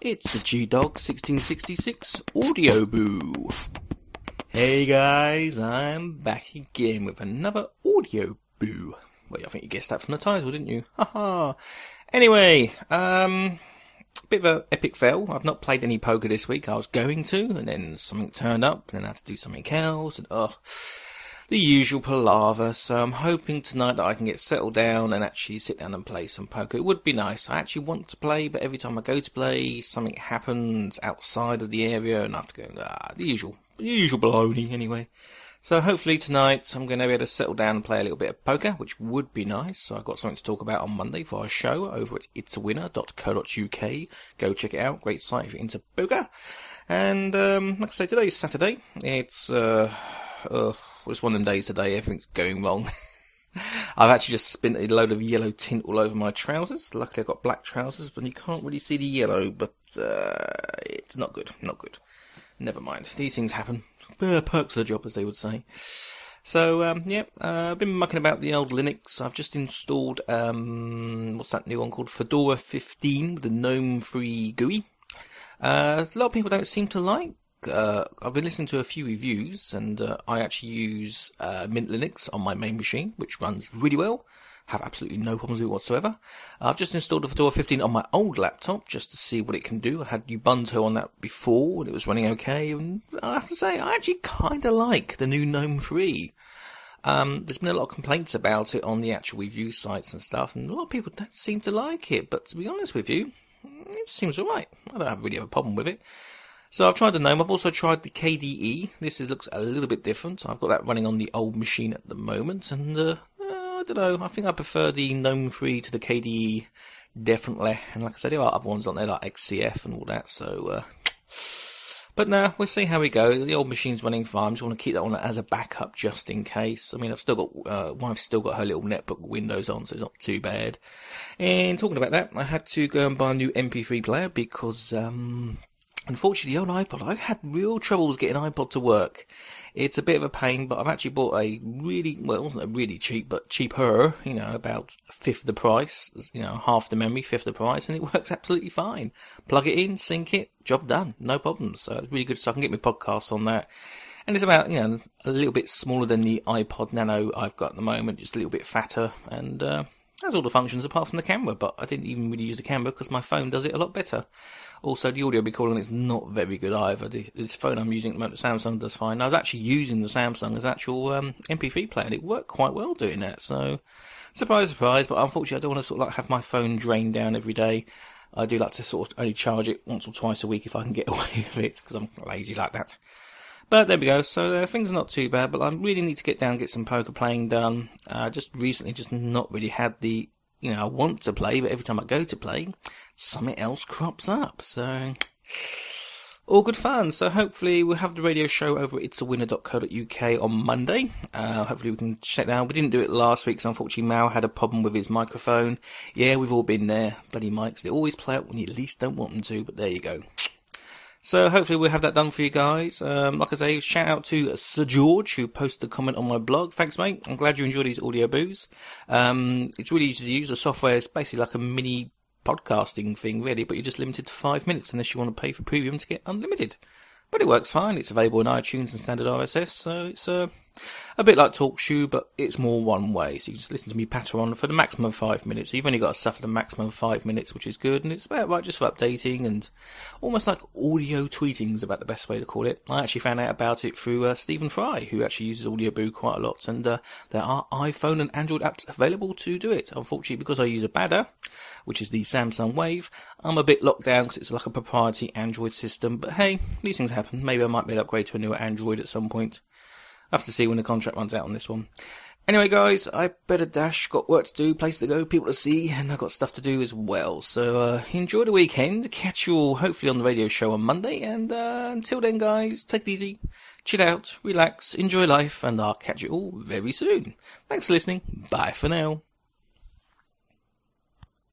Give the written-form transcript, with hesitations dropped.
It's the G-Dog 1666 Audio Boo. Hey guys, I'm back again with another Audio Boo. Well, I think you guessed that from the title, didn't you? Haha. Anyway, bit of an epic fail. I've not played any poker this week. I was going to, and then something turned up, and then I had to do something else, and the usual palaver. So I'm hoping tonight that I can get settled down and actually sit down and play some poker. It would be nice. I actually want to play, but every time I go to play, something happens outside of the area, and I have to go, the usual baloney anyway. So hopefully tonight I'm going to be able to settle down and play a little bit of poker, which would be nice. So I've got something to talk about on Monday for our show over at itsawinner.co.uk. Go check it out. Great site if you're into poker. And like I say, today's Saturday. It's just one of them days today. Everything's going wrong. I've actually just spent a load of yellow tint all over my trousers. Luckily I've got black trousers, but you can't really see the yellow. But it's not good. Not good. Never mind. These things happen. Perks of the job, as they would say. So, I've been mucking about the old Linux. I've just installed, what's that new one called? Fedora 15 with the GNOME-free GUI. A lot of people don't seem to like. I've been listening to a few reviews, and I actually use Mint Linux on my main machine, which runs really well. Have absolutely no problems with it whatsoever. I've just installed the Fedora 15 on my old laptop just to see what it can do. I had Ubuntu on that before, and it was running okay. And I have to say, I actually kind of like the new GNOME Free. There's been a lot of complaints about it on the actual review sites and stuff, and a lot of people don't seem to like it. But to be honest with you, it seems alright. I don't really have a problem with it. So I've tried the GNOME. I've also tried the KDE. This looks a little bit different. I've got that running on the old machine at the moment, and I don't know. I think I prefer the GNOME Free to the KDE, definitely. And like I said, there are other ones on there like XCF and all that. So, but no, we'll see how we go. The old machine's running fine. I just want to keep that on as a backup just in case. I mean, I've still got wife's still got her little netbook Windows on, so it's not too bad. And talking about that, I had to go and buy a new MP3 player because unfortunately, the old iPod, I've had real troubles getting iPod to work. It's a bit of a pain, but I've actually bought a really, well, it wasn't a really cheap, but cheaper, about a fifth the price, half the memory, fifth the price, and it works absolutely fine. Plug it in, sync it, job done, no problems. So it's really good, so I can get my podcasts on that. And it's about, a little bit smaller than the iPod Nano I've got at the moment, just a little bit fatter, and has all the functions apart from the camera, but I didn't even really use the camera because my phone does it a lot better. Also, the audio recording is not very good either. This phone I'm using at the moment, the Samsung, does fine. I was actually using the Samsung as actual MP3 player, and it worked quite well doing that. So, surprise, surprise, but unfortunately I don't want to sort of like have my phone drained down every day. I do like to sort of only charge it once or twice a week if I can get away with it, because I'm lazy like that. But there we go. So things are not too bad, but I really need to get down and get some poker playing done. Just recently, just not really had the, I want to play, but every time I go to play, something else crops up. So all good fun. So hopefully we'll have the radio show over at itsawinner.co.uk on Monday. Hopefully we can check that out. We didn't do it last week, so unfortunately Mal had a problem with his microphone. Yeah, we've all been there. Bloody mics. They always play out when you least don't want them to, but there you go. So hopefully we'll have that done for you guys. Like I say, shout out to Sir George, who posted a comment on my blog. Thanks, mate. I'm glad you enjoyed these audio boos. It's really easy to use. The software is basically like a mini podcasting thing, really, but you're just limited to 5 minutes unless you want to pay for premium to get unlimited. But it works fine. It's available in iTunes and standard RSS, so it's a bit like TalkShoe, but it's more one way. So you just listen to me patter on for the maximum of 5 minutes. So you've only got to suffer the maximum of 5 minutes, which is good, and it's about right just for updating and almost like audio tweeting is about the best way to call it. I actually found out about it through Stephen Fry, who actually uses Audio Boo quite a lot, and there are iPhone and Android apps available to do it. Unfortunately, because I use a Badder, which is the Samsung Wave, I'm a bit locked down because it's like a proprietary Android system, but hey, these things happen. Maybe I might be able to upgrade to a newer Android at some point. I have to see when the contract runs out on this one. Anyway, guys, I better dash. Got work to do, place to go, people to see, and I've got stuff to do as well. So enjoy the weekend. Catch you all hopefully on the radio show on Monday. And until then, guys, take it easy, chill out, relax, enjoy life, and I'll catch you all very soon. Thanks for listening. Bye for now.